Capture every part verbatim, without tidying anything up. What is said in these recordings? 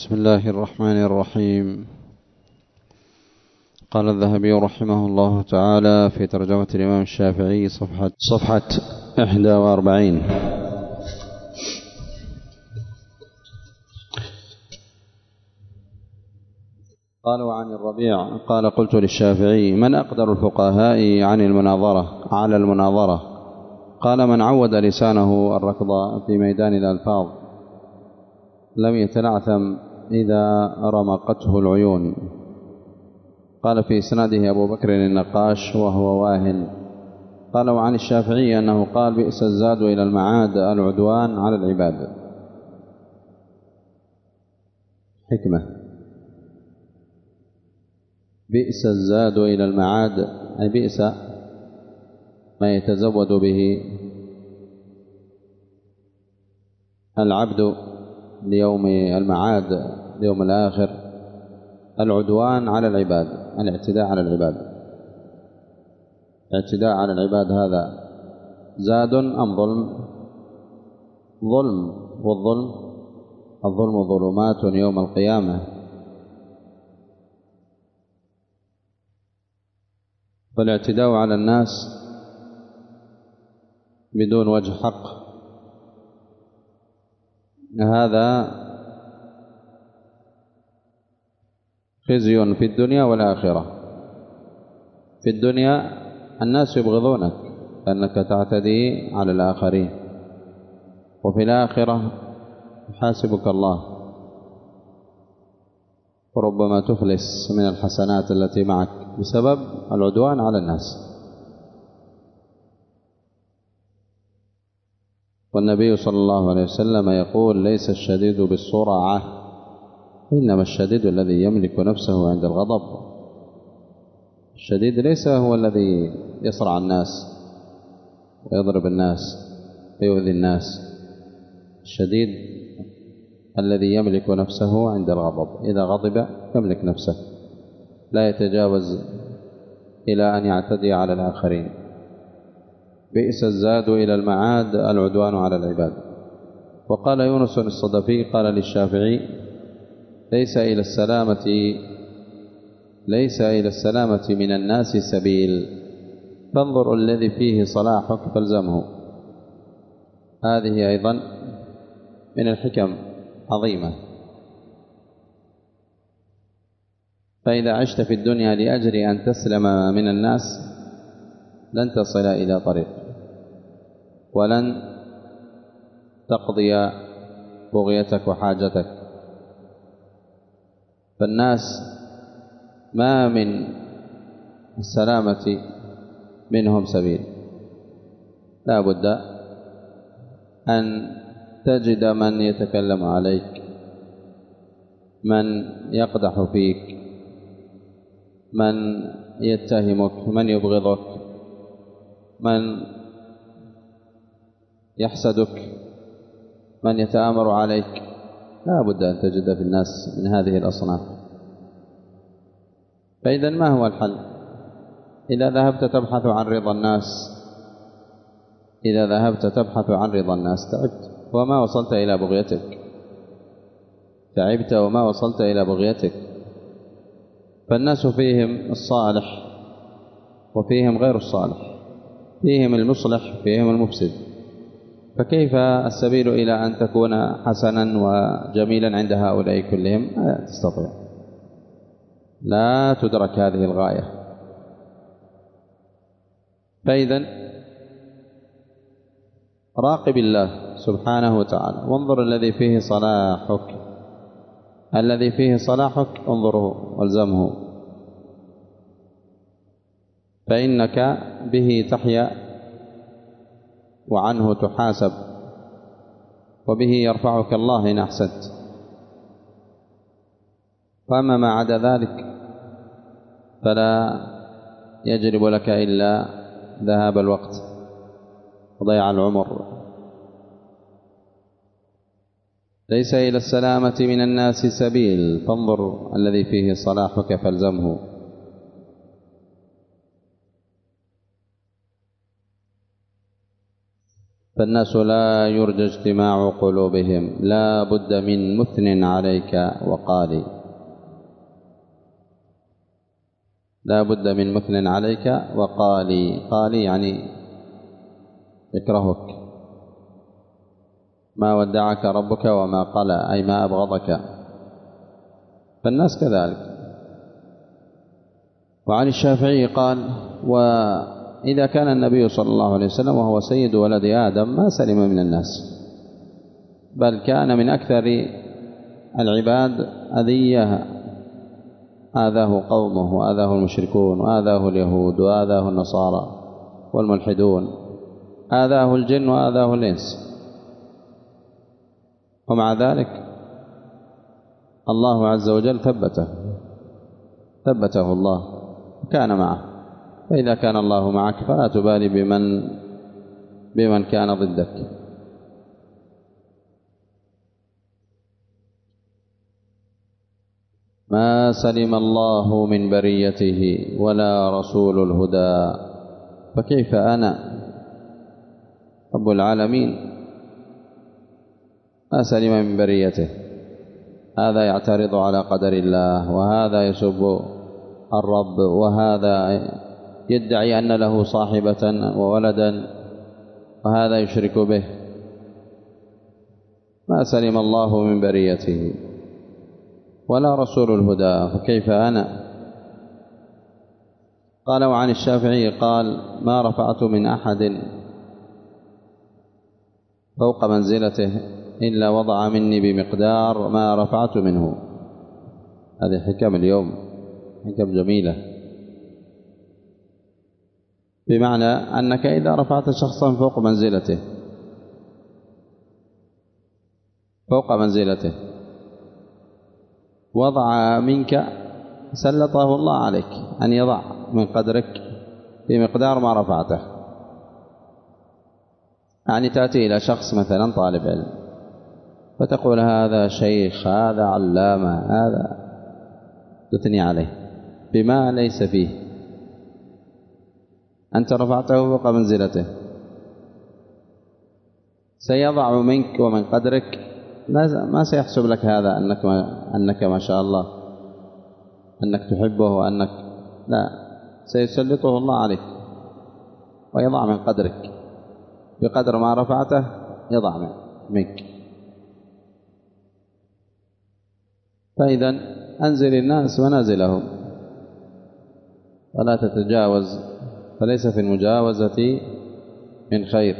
بسم الله الرحمن الرحيم. قال الذهبي رحمه الله تعالى في ترجمة الإمام الشافعي صفحة صفحة إحدى وأربعين: قال: وعن الربيع قال: قلت للشافعي: من أقدر الفقهاء عن المناظرة على المناظرة؟ قال: من عود لسانه الركض في ميدان الألفاظ لم يتلعثم إذا رمقته العيون. قال في إسناده أبو بكر النقاش وهو واهن. قال: وعن الشافعي أنه قال: بئس الزاد إلى المعاد العدوان على العباد. حكمة: بئس الزاد إلى المعاد، أي بئس ما يتزود به العبد ليوم المعاد ليوم الآخر العدوان على العباد، الاعتداء على العباد. الاعتداء على العباد هذا زاد أم ظلم؟ ظلم، والظلم الظلم ظلمات يوم القيامة. فالاعتداء على الناس بدون وجه حق هذا خزي في الدنيا والآخرة. في الدنيا الناس يبغضونك لأنك تعتدي على الآخرين، وفي الآخرة يحاسبك الله، وربما تفلس من الحسنات التي معك بسبب العدوان على الناس. والنبي صلى الله عليه وسلم يقول: ليس الشديد بالسرعة، إنما الشديد الذي يملك نفسه عند الغضب. الشديد ليس هو الذي يصرع الناس ويضرب الناس ويؤذي الناس. الشديد الذي يملك نفسه عند الغضب، إذا غضب يملك نفسه، لا يتجاوز إلى أن يعتدي على الآخرين. بئس الزاد إلى المعاد العدوان على العباد. وقال يونس الصدفي قال للشافعي: ليس إلى السلامة ليس إلى السلامة من الناس سبيل، فانظر الذي فيه صلاحك فالزمه. هذه أيضا من الحكم عظيمة. فإذا عشت في الدنيا لأجل أن تسلم من الناس لن تصل إلى طريق، ولن تقضي بغيتك وحاجتك. فالناس ما من السلامة منهم سبيل، لا بد أن تجد من يتكلم عليك، من يقدح فيك، من يتهمك، من يبغضك، من يحسدك، من يتآمر عليك. لا بد أن تجد في الناس من هذه الأصناف. فإذا ما هو الحل؟ إذا ذهبت تبحث عن رضا الناس إذا ذهبت تبحث عن رضا الناس تعبت وما وصلت إلى بغيتك تعبت وما وصلت إلى بغيتك. فالناس فيهم الصالح وفيهم غير الصالح، فيهم المصلح فيهم المفسد. فكيف السبيل إلى أن تكون حسنا وجميلا عند هؤلاء كلهم؟ لا تستطيع، لا تدرك هذه الغاية. فإذا راقب الله سبحانه وتعالى وانظر الذي فيه صلاحك، الذي فيه صلاحك انظره والزمه، فإنك به تحيا وعنه تحاسب، وبه يرفعك الله إن أحسنت. وأما ما عدا ذلك فلا يجلب لك إلا ذهاب الوقت وضيع العمر. ليس إلى السلامة من الناس سبيل، فانظر الذي فيه صلاحك فالزمه. فالناس لا يرجى اجتماع قلوبهم، لا بد من مثن عليك وقالي، لا بد من مثن عليك وقالي. قالي يعني يكرهك، ما ودعك ربك وما قلى، أي ما أبغضك، فالناس كذلك. وعن الشافعي قال: وإذا كان النبي صلى الله عليه وسلم وهو سيد ولد آدم ما سلم من الناس، بل كان من أكثر العباد أذية، آذاه قومه وآذاه المشركون وآذاه اليهود وآذاه النصارى والملحدون، آذاه الجن وآذاه الإنس، ومع ذلك الله عز وجل ثبته ثبته الله كان معه. فإذا كان الله معك فلا تبالي بمن بمن كان ضدك. ما سلم الله من بريته ولا رسول الهدى، فكيف أنا رب العالمين ما سلم من بريته؟ هذا يعترض على قدر الله، وهذا يسب الرب، وهذا يدعي أن له صاحبة وولدا، وهذا يشرك به. ما سلم الله من بريته ولا رسول الهدى، فكيف أنا؟ قال: وعن الشافعي قال: ما رفعت من أحد فوق منزلته إلا وضع مني بمقدار ما رفعت منه. هذه حكم اليوم، حكم جميلة، بمعنى أنك إذا رفعت شخصا فوق منزلته فوق منزلته وضع منك، سلطه الله عليك أن يضع من قدرك بمقدار ما رفعته. يعني تأتي إلى شخص مثلا طالب علم فتقول: هذا شيخ، هذا علامة، هذا، تثني عليه بما ليس فيه. أنت رفعته فوق منزلته، سيضع منك ومن قدرك، ما سيحسب لك هذا أنك ما, أنك ما شاء الله أنك تحبه وأنك لا، سيسلطه الله عليك ويضع من قدرك بقدر ما رفعته، يضع منك. فإذا أنزل الناس منازلهم ولا تتجاوز، فليس في المجاوزة من خير.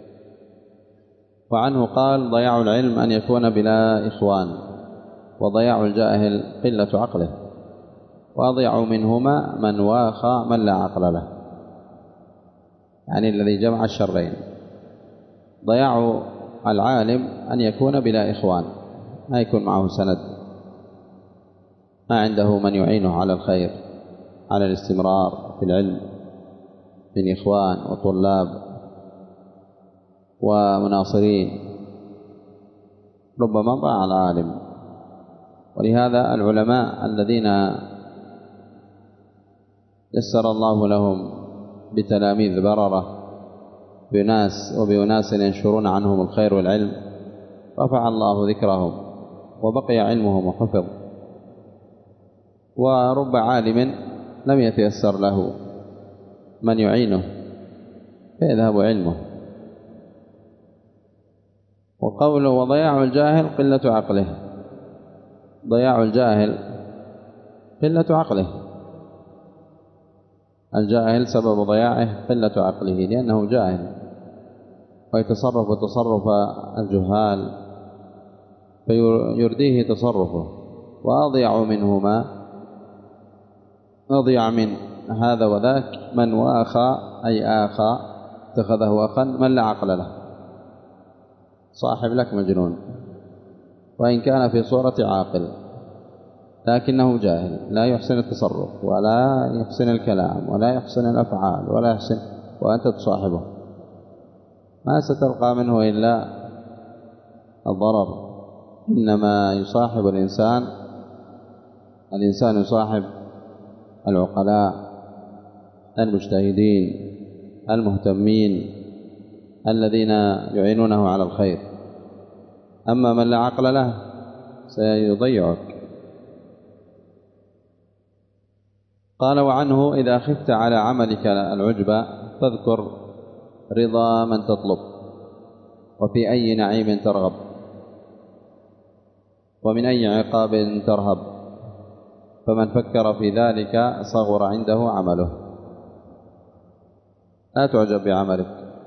وعنه قال: ضياع العلم أن يكون بلا إخوان، وضياع الجاهل قلة عقله، وأضيع منهما من واخى من لا عقل له، يعني الذي جمع الشرين. ضياع العالم أن يكون بلا إخوان، ما يكون معه سند، ما عنده من يعينه على الخير، على الاستمرار في العلم من إخوان وطلاب ومناصرين، ربما ضاع العالم. ولهذا العلماء الذين يسر الله لهم بتلاميذ بررة بناس وبأناس ينشرون عنهم الخير والعلم، رفع الله ذكرهم وبقي علمهم وحفظ. ورب عالم لم يتيسر له من يعينه فيذهب علمه. وقوله: وضياع الجاهل قلة عقله، ضياع الجاهل قلة عقله، الجاهل سبب ضياعه قلة عقله، لأنه جاهل ويتصرف تصرف الجهال فيرديه تصرفه. وأضيع منهما، أضيع من هذا وذاك من واخى، أي آخى، اتخذه أخا، من لا عقل له، صاحب لك مجنون وإن كان في صورة عاقل لكنه جاهل، لا يحسن التصرف ولا يحسن الكلام ولا يحسن الأفعال ولا يحسن، وأنت تصاحبه ما ستلقى منه إلا الضرر. إنما يصاحب الإنسان الإنسان يصاحب العقلاء المجتهدين المهتمين الذين يعينونه على الخير. أما من لا عقل له سيضيعك. قال: وعنه: إذا خفت على عملك العجب فاذكر رضا من تطلب، وفي أي نعيم ترغب، ومن أي عقاب ترهب، فمن فكر في ذلك صغر عنده عمله. لا تعجب بعملك،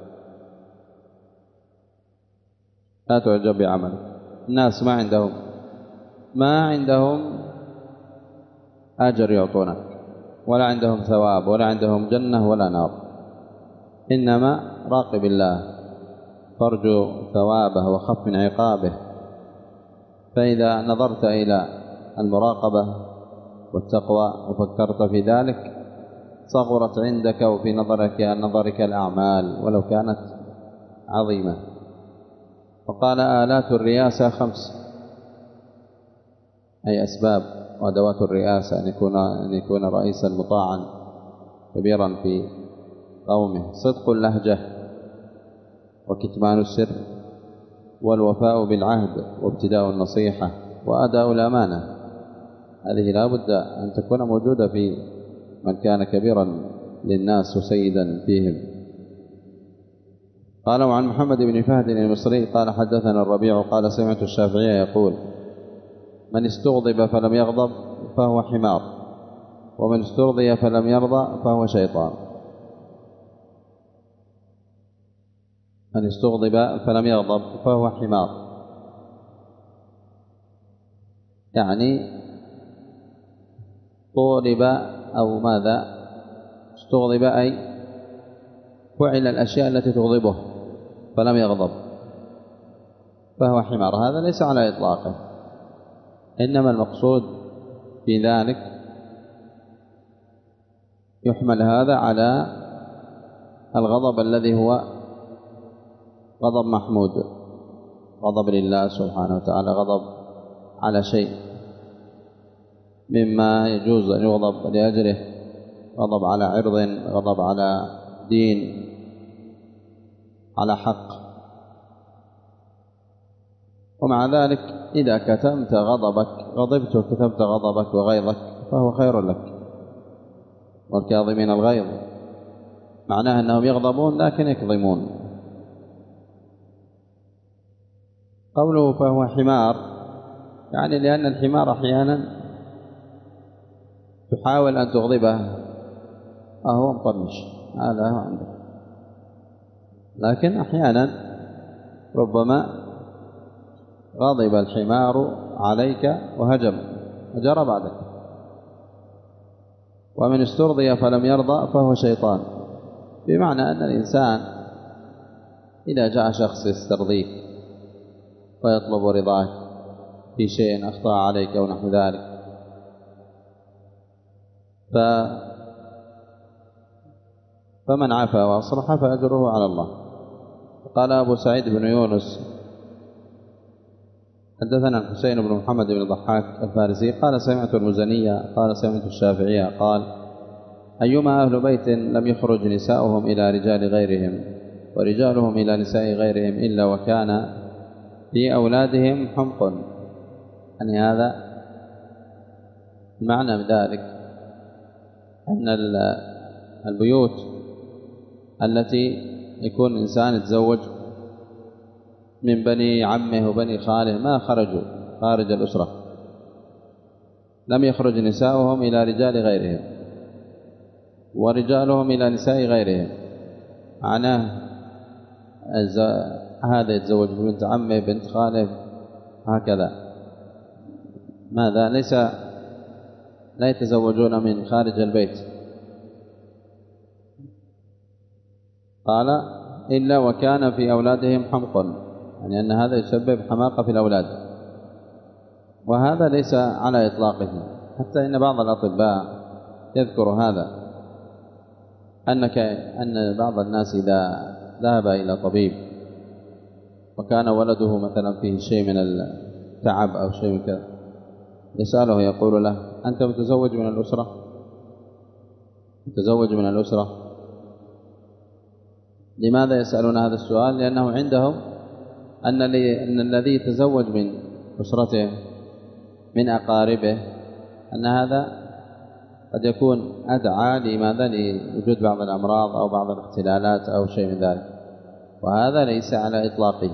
لا تعجب بعملك. الناس ما عندهم ما عندهم أجر يعطونك، ولا عندهم ثواب، ولا عندهم جنة ولا نار، إنما راقب الله، فارجو ثوابه وخف من عقابه. فإذا نظرت إلى المراقبة والتقوى وفكرت في ذلك صغرت عندك وفي نظرك نظرك الأعمال ولو كانت عظيمة. وقال: آلات الرياسة خمس، أي أسباب وأدوات الرئاسة، أن يكون, أن يكون رئيسا مطاعا كبيرا في قومه: صدق اللهجة، وكتمان السر، والوفاء بالعهد، وابتداء النصيحة، وأداء الأمانة. هذه لا بد أن تكون موجودة في من كان كبيرا للناس وسيدا فيهم. قال: وعن محمد بن فهد المصري قال: حدثنا الربيع قال: سمعت الشافعي يقول: من استغضب فلم يغضب فهو حمار، ومن استرضي فلم يرضى فهو شيطان. من استغضب فلم يغضب فهو حمار، يعني طولب أو ماذا استغضب، أي فعل الأشياء التي تغضبه فلم يغضب فهو حمار. هذا ليس على إطلاقه، إنما المقصود في ذلك يحمل هذا على الغضب الذي هو غضب محمود، غضب لله سبحانه وتعالى، غضب على شيء مما يجوز أن يغضب لأجله، غضب على عرض، غضب على دين، على حق. ومع ذلك إذا كتمت غضبك غضبت وكتمت غضبك وغيظك فهو خير لك. والكاظمين الغيظ معناه أنهم يغضبون لكن يكظمون. قوله فهو حمار يعني لأن الحمار أحيانا تحاول أن تغضبه أهو مطنش، هذا هو عنده، لكن أحيانا ربما غضب الحمار عليك وهجم وجرى بعدك. ومن استرضي فلم يرضى فهو شيطان، بمعنى أن الإنسان إذا جاء شخص يسترضيك ويطلب رضاك في شيء أخطأ عليك أو نحو ذلك، ف فمن عفا وأصلح فأجره على الله. قال أبو سعيد بن يونس: حدثنا الحسين بن محمد بن الضحاك الفارسي قال: سمعت المزنية قال: سمعت الشافعية قال: أيما أهل بيت لم يخرج نساؤهم إلى رجال غيرهم ورجالهم إلى نساء غيرهم إلا وكان في أولادهم حمق. يعني هذا المعنى من ذلك أن البيوت التي يكون إنسان يتزوج من بني عمه وبني خاله ما خرجوا خارج الأسرة، لم يخرج نساؤهم إلى رجال غيرهم ورجالهم إلى نساء غيرهم. معناه هذا يتزوج بنت عمه بنت خاله هكذا، ماذا ليس لا يتزوجون من خارج البيت. قال: إلا وكان في أولادهم حمق، يعني أن هذا يسبب حماقة في الأولاد، وهذا ليس على إطلاقه. حتى إن بعض الأطباء يذكر هذا، أنك أن بعض الناس إذا ذهب إلى طبيب وكان ولده مثلا فيه شيء من التعب أو شيء من كذا، يسأله يقول له: أنت متزوج من الأسرة؟ متزوج من الأسرة؟ لماذا يسألون هذا السؤال؟ لأنه عندهم أن الذي يتزوج من أسرته من أقاربه أن هذا قد يكون أدعى لماذا؟ لوجود بعض الأمراض أو بعض الاختلالات أو شيء من ذلك، وهذا ليس على إطلاقه،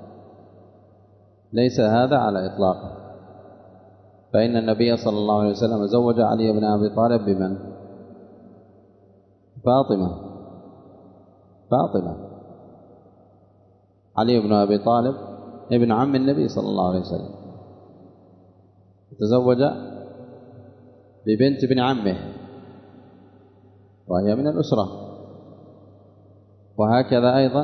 ليس هذا على إطلاقه. فإن النبي صلى الله عليه وسلم زوج علي بن أبي طالب بمن؟ فاطمة فاطمة علي بن أبي طالب ابن عم النبي صلى الله عليه وسلم تزوج ببنت ابن عمه وهي من الأسرة. وهكذا أيضا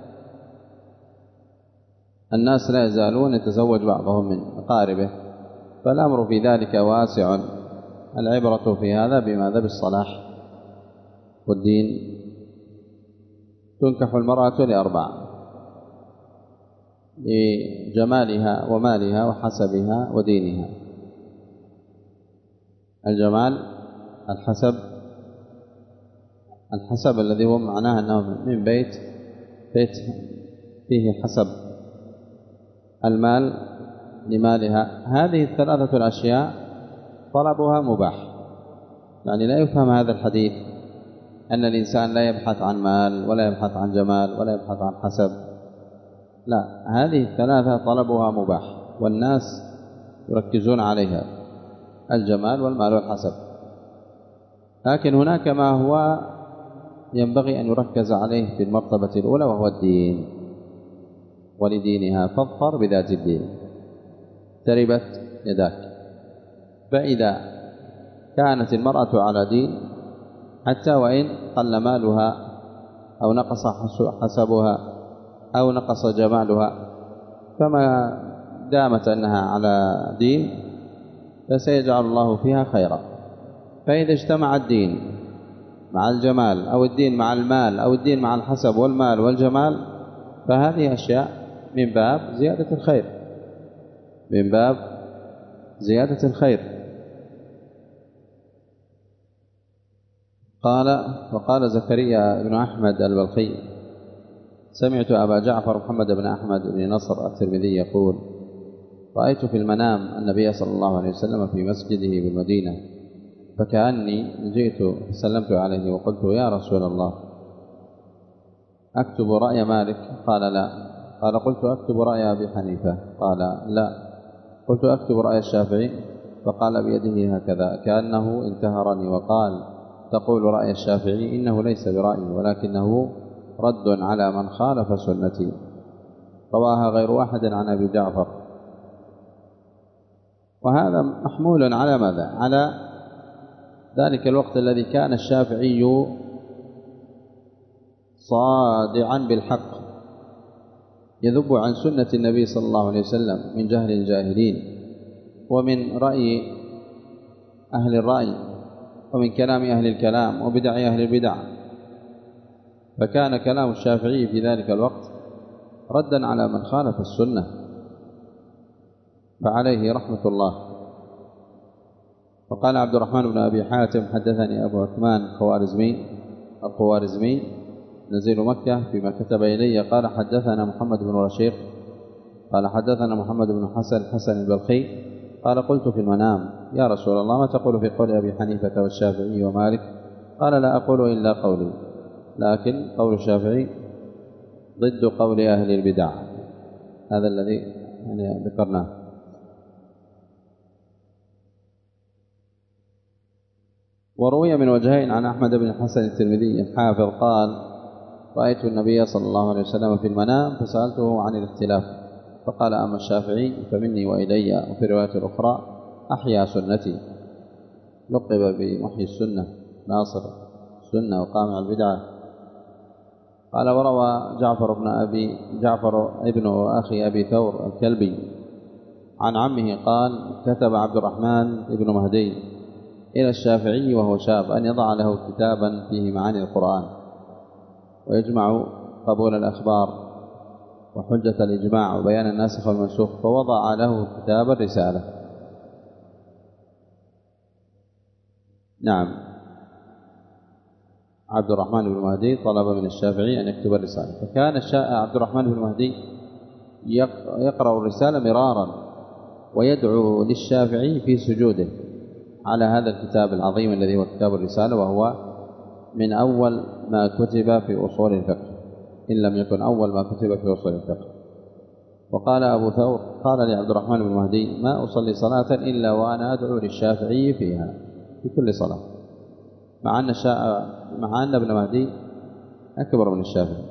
الناس لا يزالون يتزوج بعضهم من أقاربه، فالأمر في ذلك واسع. العبرة في هذا بماذا؟ بالصلاح والدين. تنكح المرأة لأربع: لجمالها ومالها وحسبها ودينها. الجمال، الحسب، الحسب الذي هو معناه أنه من بيت بيت فيه حسب، المال لمالها. هذه الثلاثة الأشياء طلبها مباح، يعني لا يفهم هذا الحديث أن الإنسان لا يبحث عن مال ولا يبحث عن جمال ولا يبحث عن حسب، لا، هذه الثلاثة طلبها مباح والناس يركزون عليها، الجمال والمال والحسب. لكن هناك ما هو ينبغي أن يركز عليه في المرتبة الأولى وهو الدين، ولدينها فاظفر بذات الدين تربت يداك. فإذا كانت المرأة على دين حتى وإن قل مالها أو نقص حسبها أو نقص جمالها، فما دامت أنها على دين فسيجعل الله فيها خيرا. فإذا اجتمع الدين مع الجمال أو الدين مع المال أو الدين مع الحسب والمال والجمال، فهذه أشياء من باب زيادة الخير، من باب زيادة الخير. قال وقال زكريا بن أحمد البلخي: سمعت أبا جعفر محمد بن أحمد بن نصر الترمذي يقول: رأيت في المنام النبي صلى الله عليه وسلم في مسجده بالمدينة، فكأني جئت فسلمت عليه وقلت: يا رسول الله، أكتب رأي مالك؟ قال: لا. قال: قلت: أكتب رأي أبي حنيفة؟ قال: لا. قلت: أكتب رأي الشافعي؟ فقال بيده هكذا كأنه انتهرني وقال: تقول رأي الشافعي؟ إنه ليس برأيي ولكنه رد على من خالف سنتي. رواها غير واحد عن أبي جعفر. وهذا محمول على ماذا؟ على ذلك الوقت الذي كان الشافعي صادعا بالحق يذب عن سنة النبي صلى الله عليه وسلم من جهل الجاهلين ومن رأي أهل الرأي ومن كلام أهل الكلام وبدع أهل البدع، فكان كلام الشافعي في ذلك الوقت ردا على من خالف السنة، فعليه رحمة الله. وقال عبد الرحمن بن أبي حاتم: حدثني أبو عثمان الخوارزمي الخوارزمي نزيل مكة فيما كتب إلي، قال: حدثنا محمد بن رشيق قال: حدثنا محمد بن حسن حسن البلخي قال: قلت في المنام: يا رسول الله، ما تقول في قول أبي حنيفة والشافعي ومالك؟ قال: لا أقول إلا قولي، لكن قول الشافعي ضد قول أهل البدع. هذا الذي يعني ذكرناه. وروي من وجهين عن أحمد بن حسن الترمذي الحافظ قال: رأيت النبي صلى الله عليه وسلم في المنام فسألته عن الاختلاف، فقال: أما الشافعي فمني وإلي. وفي رواية الأخرى: أحيا سنتي، لقب بمحيي السنة، ناصر السنة وقامع البدعة. قال: وروى جعفر بن أبي جعفر ابن أخي أبي ثور الكلبي عن عمه قال: كتب عبد الرحمن ابن مهدي إلى الشافعي وهو شاب أن يضع له كتابا فيه معاني القرآن ويجمع قبول الأخبار وحجة الإجماع وبيان الناسخ والمنسوخ، فوضع له كتاب الرسالة. نعم. عبد الرحمن بن مهدي طلب من الشافعي أن يكتب الرسالة، فكان عبد الرحمن بن مهدي يقرأ الرسالة مرارا ويدعو للشافعي في سجوده على هذا الكتاب العظيم الذي هو كتاب الرسالة، وهو من أول ما كتب في أصول الفقه إن لم يكن أول ما كتب في أصول الفقه. وقال أبو ثور قال لي عبد الرحمن بن مهدي: ما أصلي صلاة إلا وأنا أدعو للشافعي فيها في كل صلاة، مع أن, الشا... مع أن ابن مهدي أكبر من الشافعي.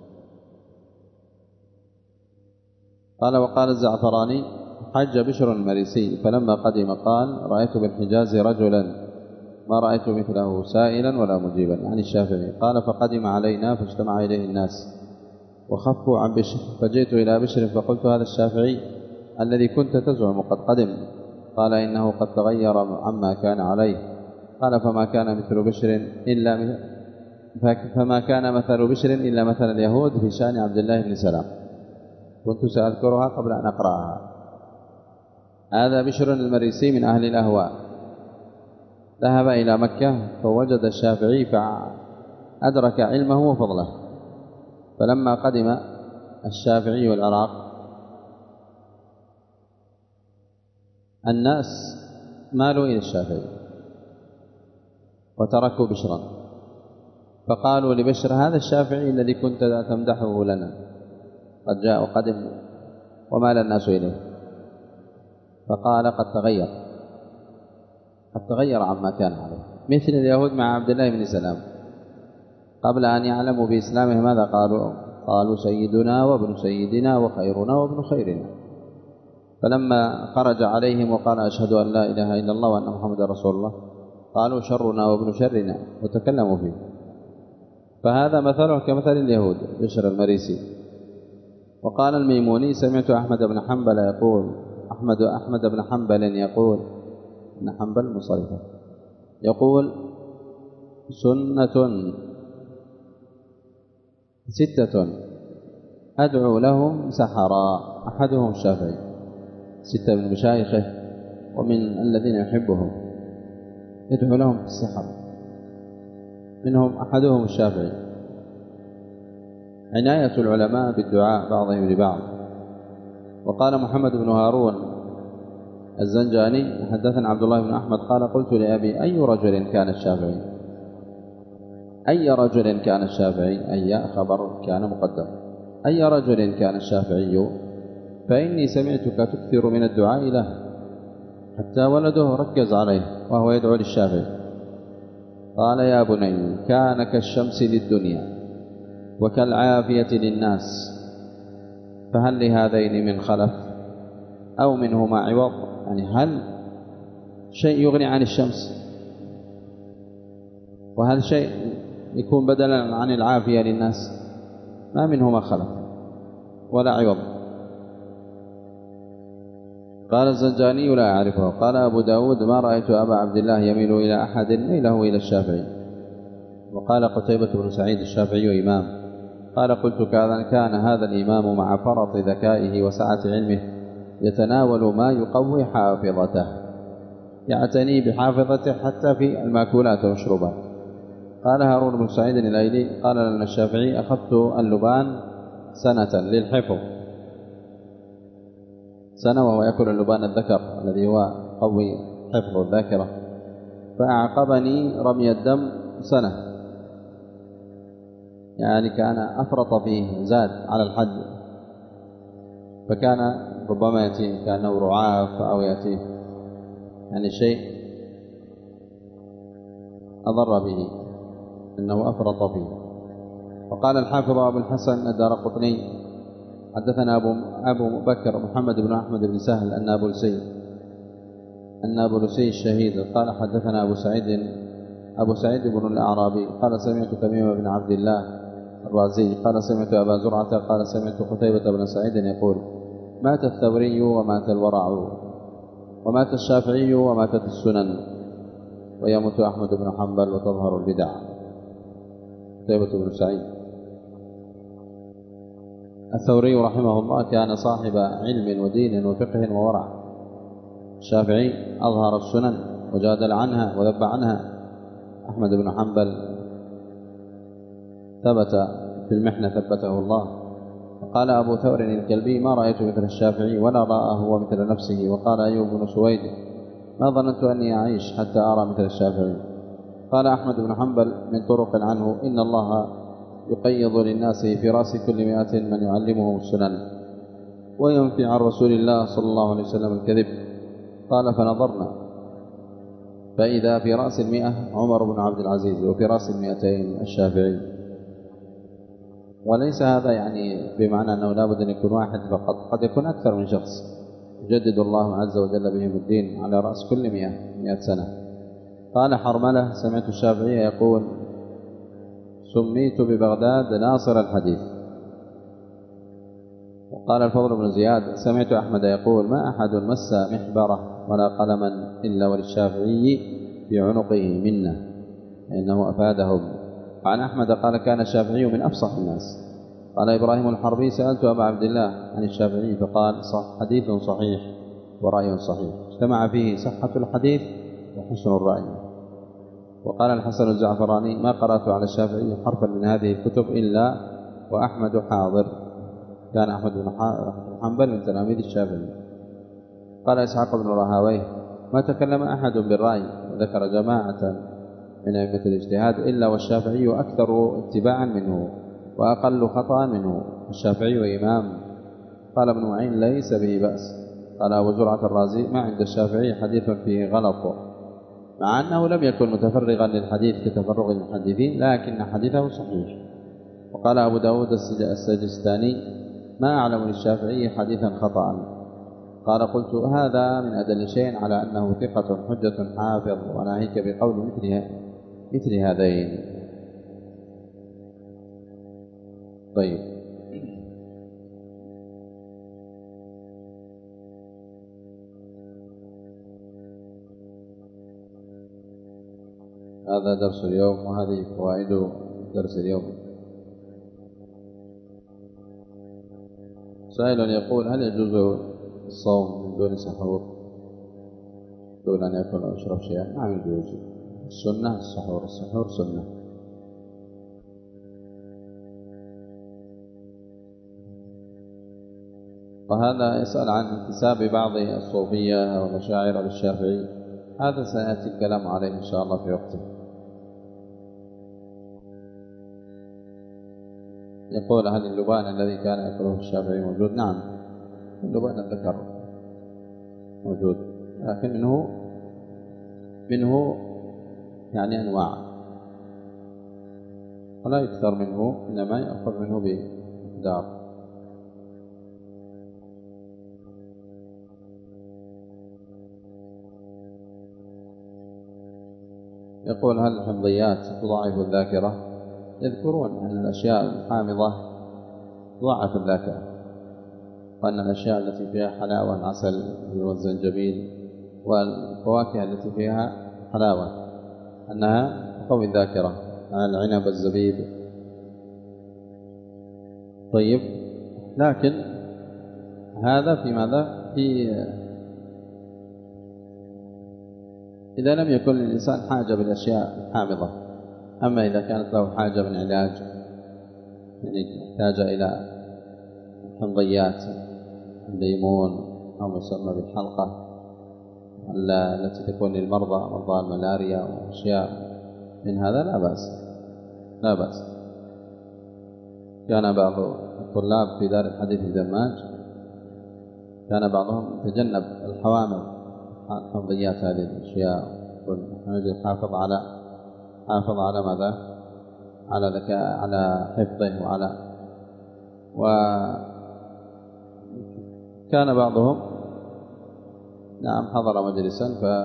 قال: وقال الزعفراني: حج بشر المريسي فلما قدم قال: رأيت بالحجاز رجلا ما رأيت مثله سائلا ولا مجيبا، يعني الشافعي. قال: فقدم علينا فاجتمع إليه الناس وخفوا عن بشر، فجئت إلى بشر فقلت: هذا الشافعي الذي كنت تزعم قد قدم. قال: إنه قد تغير عما كان عليه. قال: فما كان مثل بشر إلا فما كان مثل بشر إلا مثل اليهود في شأن عبد الله بن سلام. كنت سأذكرها قبل أن أقرأها. هذا بشر المريسي من أهل الأهواء، ذهب إلى مكة فوجد الشافعي فأدرك علمه وفضله، فلما قدم الشافعي العراق الناس مالوا إلى الشافعي وتركوا بشرا، فقالوا لبشر: هذا الشافعي الذي كنت تمدحه لنا قد جاء وقدم ومال الناس إليه. فقال: قد تغير قد تغير عما كان عليه، مثل اليهود مع عبد الله بن سلام قبل أن يعلموا بإسلامه ماذا قالوا؟ قالوا: سيدنا وابن سيدنا وخيرنا وابن خيرنا. فلما خرج عليهم وقال: أشهد أن لا إله إلا الله وأن محمد رسول الله، قالوا: شرنا وابن شرنا، وتكلموا فيه. فهذا مثله كمثل اليهود بشر المريسي. وقال الميموني: سمعت أحمد بن حنبل يقول أحمد أحمد بن حنبل يقول بن حنبل مصرفة يقول: سنة ستة أدعو لهم سحراء، أحدهم الشافعي. ستة من مشايخه ومن الذين يحبهم يدعو لهم في السحر، منهم أحدهم الشافعي. عناية العلماء بالدعاء بعضهم لبعض. وقال محمد بن هارون الزنجاني: حدثنا عبد الله بن أحمد قال: قلت لأبي: أي رجل كان الشافعي؟ أي رجل كان الشافعي؟ أي خبر كان مقدم. أي رجل كان الشافعي؟ فإني سمعتك تكثر من الدعاء له، حتى ولده ركز عليه وهو يدعو للشافعي. قال: يا بني، كان كالشمس للدنيا وكالعافية للناس، فهل لهذين من خلف أو منهما عوض؟ يعني هل شيء يغني عن الشمس، وهل شيء يكون بدلا عن العافية للناس؟ ما منهما خلف ولا عوض. قال الزنجاني: لا أعرفه. قال أبو داود: ما رأيت أبا عبد الله يميل إلى أحد ميله إلى الشافعي. وقال قتيبة بن سعيد: الشافعي إمام. قال: قلت: كان هذا الإمام مع فرط ذكائه وسعة علمه يتناول ما يقوي حافظته، يعتني بحافظته حتى في المأكولات والمشروبات. قال هارون بن سعيد الأيلي: قال لنا الشافعي: أخذت اللبان سنة للحفظ، سنة وهو يأكل اللبان الذكر الذي هو قوي حفظ الذاكرة، فأعقبني رمي الدم سنة، يعني كان أفرط فيه، زاد على الحد، فكان ربما يأتيه كأنه رعاف أو يأتيه يعني شيء أضر به إنه أفرط فيه. وقال الحافظ أبو الحسن الدارقطني: حدثنا أبو, أبو بكر محمد بن أحمد بن سهل النابلسي النابلسي الشهيد قال: حدثنا أبو سعيد أبو سعيد بن الأعرابي قال: سمعت تميم بن عبد الله الرازي قال: سمعت أبا زرعة قال: سمعت قتيبة بن سعيد يقول: مات الثوري ومات الورع ومات الشافعي وماتت السنن ويموت أحمد بن حنبل وتظهر البدع. قتيبة بن سعيد الثوري رحمه الله كان صاحب علم ودين وفقه وورع. الشافعي أظهر السنن وجادل عنها وذب عنها. أحمد بن حنبل ثبت في المحنة ثبته الله. وقال أبو ثور الكلبي: ما رأيت مثل الشافعي ولا رآه هو مثل نفسه. وقال أيوب بن سويد: ما ظننت أني أعيش حتى أرى مثل الشافعي. قال أحمد بن حنبل من طرق عنه: إن الله يقيض للناس في رأس كل مئة من يعلمهم السنن وينفي عن رسول الله صلى الله عليه وسلم الكذب. قال: فنظرنا فإذا في رأس المئة عمر بن عبد العزيز وفي رأس المئتين الشافعي. وليس هذا يعني بمعنى أنه لا بد أن يكون واحد فقط، قد يكون أكثر من شخص يجدد الله عز وجل بهم الدين على رأس كل مئة مئة سنة. قال حرملة: سمعت الشافعي يقول: سميت ببغداد ناصر الحديث. وقال الفضل بن زياد: سمعت أحمد يقول: ما أحد مس محبرة ولا قلما إلا وللشافعي في عنقه منه، لأنه أفادهم. وعن أحمد قال: كان الشافعي من أفصح الناس. قال إبراهيم الحربي: سألت أبا عبد الله عن الشافعي فقال: صح حديث صحيح ورأي صحيح، اجتمع فيه صحة الحديث وحسن الرأي. وقال الحسن الزعفراني: ما قرأت على الشافعي حرفا من هذه الكتب إلا وأحمد حاضر. كان أحمد بن حنبل من تلاميذ الشافعي. قال إسحاق بن راهويه: ما تكلم أحد بالرأي وذكر جماعة من أئمة الاجتهاد إلا والشافعي أكثر اتباعا منه وأقل خطأ منه. الشافعي إمام. قال ابن معين: ليس به بأس. قال أبو زرعة الرازي: ما عند الشافعي حديث فيه غلط، مع أنه لم يكن متفرغا للحديث كتفرغ المحدثين، لكن حديثه صحيح. وقال أبو داود السجستاني: ما أعلم للشافعي حديثا خطأ. قال: قلت: هذا من أدل شيء على أنه ثقة حجة حافظ، وناهيك بقول مثل مثل هذين. طيب، هذا درس اليوم وهذه فوائد درس اليوم. سائل يقول: هل يجوز الصوم من دون سحور، دون أن يأكل أو يشرب شيئا؟ نعم يجوز. السنة السحور، السحور سنة. وهذا يسأل عن انتساب بعض الصوفية والمشاعر للشافعي، هذا سيأتي الكلام عليه إن شاء الله في وقته. يقول: هل اللبان الذي كان يأكله الشافعي موجود؟ نعم، اللبان الذكر موجود، لكن منه منه يعني أنواع، ولا يكثر منه، إنما يأخذ منه بمقدار. يقول: هل الحمضيات تضاعف الذاكرة؟ يذكرون أن الأشياء الحامضة تضاعف الذاكرة، وأن الأشياء التي فيها حلاوة، العسل والزنجبيل والفواكه التي فيها حلاوة، أنها تقوي الذاكرة، العنب، الزبيب. طيب، لكن هذا في ماذا؟ في إذا لم يكن للإنسان حاجة بالأشياء الحامضة. أما إذا كانت له حاجة من علاج، يعني يحتاج إلى حمضيات، الليمون أو ما يسمى بالحلقة التي تكون للمرضى، مرضى الملاريا وأشياء من هذا، لا بأس لا بأس. كان بعض الطلاب في دار الحديث الدماج كان بعضهم يتجنب الحوامض، الحمضيات هذه الأشياء، حافظ على حافظ على ماذا؟ على ذكاء، على حفظه، وعلى وكان بعضهم نعم حضر مجلسا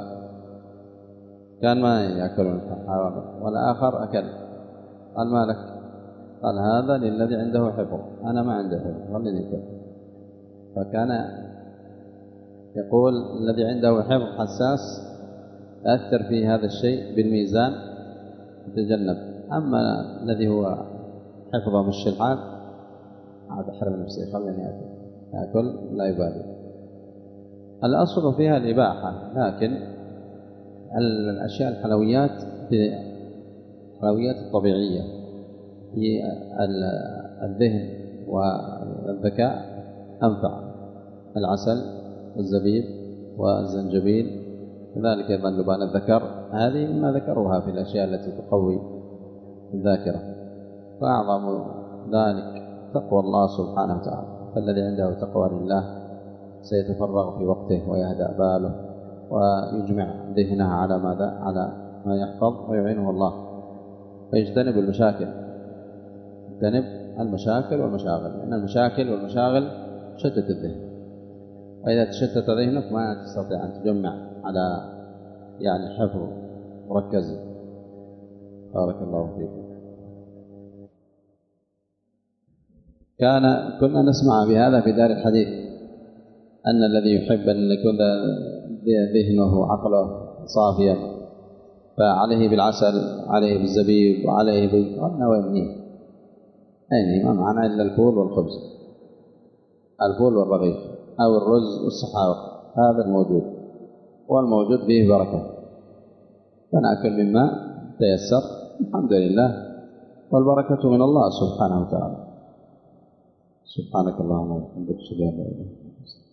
فكان ما يأكلون الحوامض، والآخر أكل. قال: ما لك؟ قال: هذا للذي عنده حفظ، أنا ما عندي حفظ، خليني أكل. فكان يقول: الذي عنده حفظ حساس أثر في هذا الشيء بالميزان يتجنب، أما الذي هو حفظه مش الحال عاد أحرم نفسه، خليني أكل أكل لا يبالي. الأصل فيها الإباحة، لكن الأشياء الحلويات الحلويات الطبيعية في الذهن والذكاء أنفع، العسل والزبيب والزنجبيل، كذلك أيضا لبان الذكر، هذه مما ذكروها في الأشياء التي تقوي الذاكرة. فأعظم ذلك تقوى الله سبحانه وتعالى، فالذي عنده تقوى لله سيتفرغ في وقته ويهدأ باله ويجمع ذهنه على ماذا؟ على ما يحفظ ويعينه الله، فيجتنب المشاكل، يجتنب المشاكل والمشاغل، لأن المشاكل والمشاغل تشتت الذهن، وإذا تشتت ذهنك ما تستطيع أن تجمع على يعني حفظ مركز. بارك الله فيكم. كان كنا نسمع بهذا في دار الحديث، أن الذي يحب أن يكون ذهنه وعقله صافيا فعليه بالعسل، عليه بالزبيب، وعليه بالقرن والنين. يعني ما معنى إلا الفول والخبز، الفول والرغيف أو الرز والصحاوة، هذا الموجود، والموجود فيه بركة، فنأكل مما تيسر الحمد لله، والبركة من الله سبحانه وتعالى. سبحانك اللهم وبحمدك، اشهد ان لا اله الا انت.